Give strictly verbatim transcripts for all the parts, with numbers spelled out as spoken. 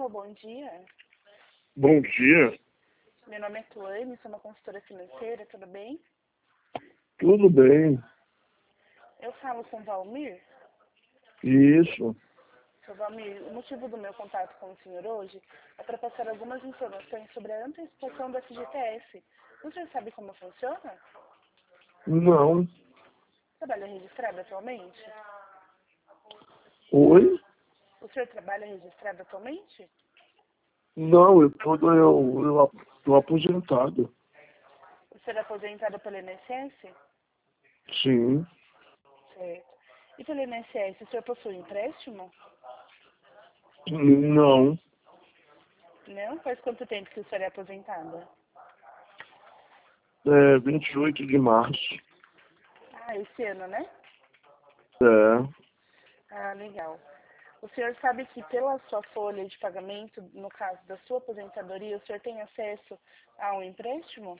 Alô, bom dia. Bom dia. Meu nome é Tuane, sou uma consultora financeira, tudo bem? Tudo bem? Eu falo com o Valmir. Isso. Seu Valmir, o motivo do meu contato com o senhor hoje é para passar algumas informações sobre a antecipação do F G T S. O senhor sabe como funciona? Não. Trabalha registrado atualmente? Oi? O senhor trabalha registrado atualmente? Não, eu tô, eu, eu tô aposentado. O senhor é aposentado pelo I N S S? Sim. Certo. E pelo I N S S, o senhor possui empréstimo? Não. Não? Faz quanto tempo que o senhor é aposentado? É vinte e oito de março. Ah, esse ano, né? É. Ah, legal. O senhor sabe que pela sua folha de pagamento, no caso da sua aposentadoria, o senhor tem acesso a um empréstimo?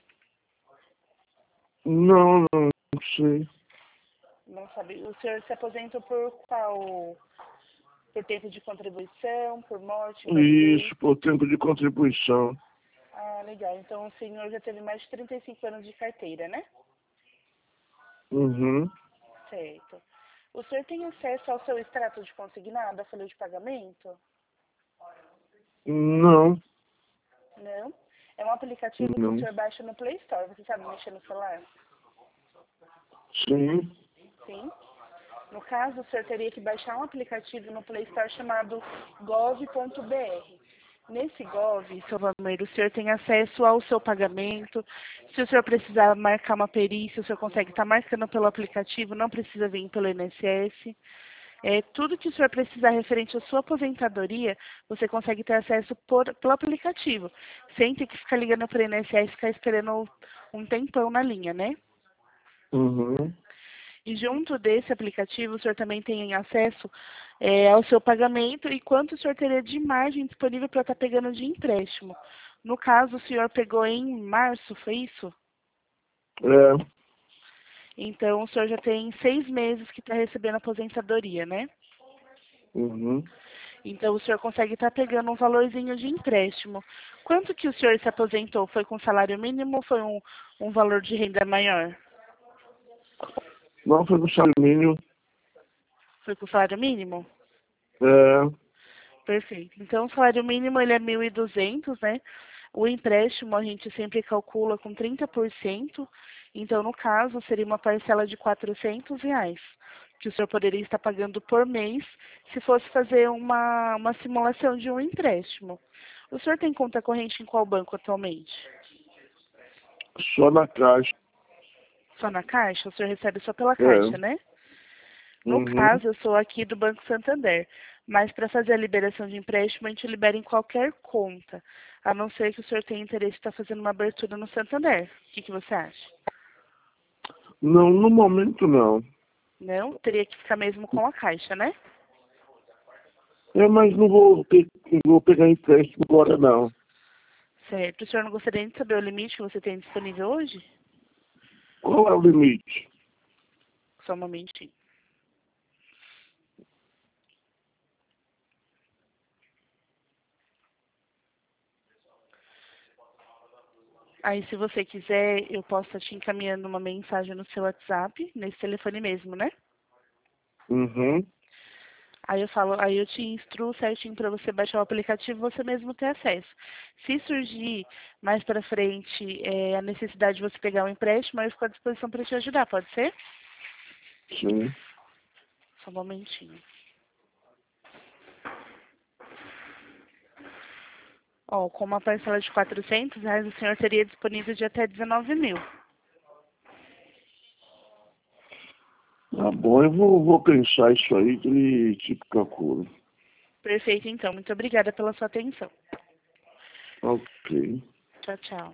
Não, não, não sei. Não sabe. O senhor se aposenta por qual? Por tempo de contribuição, por morte, invalidez? Isso, por tempo de contribuição. Ah, legal. Então o senhor já teve mais de trinta e cinco anos de carteira, né? Uhum. Certo. O senhor tem acesso ao seu extrato de consignado, a folha de pagamento? Não. Não. É um aplicativo que o Não. senhor baixa no Play Store. Você sabe mexer no celular? Sim. Sim. No caso, o senhor teria que baixar um aplicativo no Play Store chamado gov ponto br. Nesse Gov, seu Valmir, o senhor tem acesso ao seu pagamento. Se o senhor precisar marcar uma perícia, o senhor consegue estar marcando pelo aplicativo, não precisa vir pelo I N S S. É, tudo que o senhor precisar referente à sua aposentadoria, você consegue ter acesso por, pelo aplicativo, sem ter que ficar ligando para o I N S S e ficar esperando um tempão na linha, né? Uhum. E junto desse aplicativo, o senhor também tem acesso é, ao seu pagamento e quanto o senhor teria de margem disponível para estar pegando de empréstimo. No caso, o senhor pegou em março, foi isso? É. Então, o senhor já tem seis meses que está recebendo aposentadoria, né? Uhum. Então, o senhor consegue estar pegando um valorzinho de empréstimo. Quanto que o senhor se aposentou? Foi com salário mínimo ou foi um, um valor de renda maior? Não foi no salário mínimo. Foi com salário mínimo? É. Perfeito. Então, o salário mínimo ele é mil e duzentos, né? O empréstimo a gente sempre calcula com trinta por cento. Então, no caso, seria uma parcela de quatrocentos reais, que o senhor poderia estar pagando por mês se fosse fazer uma, uma simulação de um empréstimo. O senhor tem conta corrente em qual banco atualmente? Só na caixa. Só na Caixa? O senhor recebe só pela Caixa, É. né? No Uhum. caso, eu sou aqui do Banco Santander, mas para fazer a liberação de empréstimo, a gente libera em qualquer conta, a não ser que o senhor tenha interesse em estar fazendo uma abertura no Santander. O que, que você acha? Não, no momento não. Não? Teria que ficar mesmo com a Caixa, né? É, mas não vou, pe não vou pegar empréstimo agora, não. Certo. O senhor não gostaria de saber o limite que você tem disponível hoje? Qual é o limite? Só um momentinho. Aí, se você quiser, eu posso estar te encaminhando uma mensagem no seu WhatsApp, nesse telefone mesmo, né? Uhum. Aí eu falo, aí eu te instruo certinho para você baixar o aplicativo e você mesmo ter acesso. Se surgir mais para frente é, a necessidade de você pegar um empréstimo, aí eu fico à disposição para te ajudar, pode ser? Sim. Só um momentinho. Ó, com uma parcela de quatrocentos reais, o senhor teria disponível de até dezenove mil. Tá bom, eu vou, vou pensar isso aí e te procuro. Perfeito, então. Muito obrigada pela sua atenção. Ok. Tchau, tchau.